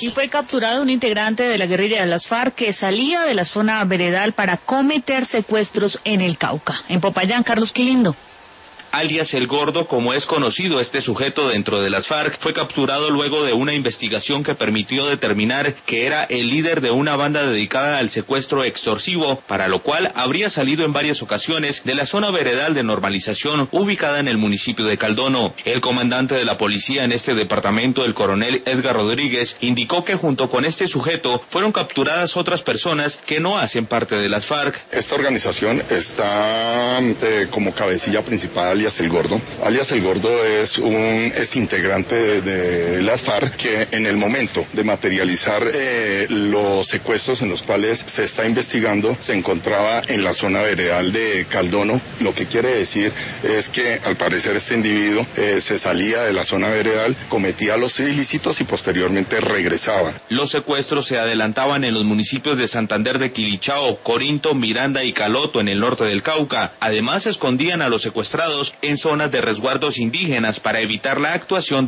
Y fue capturado un integrante de la guerrilla de las FARC que salía de la zona veredal para cometer secuestros en el Cauca. En Popayán, Carlos Quilindo. Alias El Gordo, como es conocido este sujeto dentro de las FARC, fue capturado luego de una investigación que permitió determinar que era el líder de una banda dedicada al secuestro extorsivo, para lo cual habría salido en varias ocasiones de la zona veredal de normalización ubicada en el municipio de Caldono. El comandante de la policía en este departamento, el coronel Edgar Rodríguez, indicó que junto con este sujeto fueron capturadas otras personas que no hacen parte de las FARC. Esta organización está como cabecilla principal alias El Gordo. Alias El Gordo es integrante de las FARC que en el momento de materializar los secuestros en los cuales se está investigando se encontraba en la zona veredal de Caldono. Lo que quiere decir es que al parecer este individuo se salía de la zona veredal, cometía los ilícitos y posteriormente regresaba. Los secuestros se adelantaban en los municipios de Santander de Quilichao, Corinto, Miranda y Caloto en el norte del Cauca. Además, escondían a los secuestrados en zonas de resguardos indígenas para evitar la actuación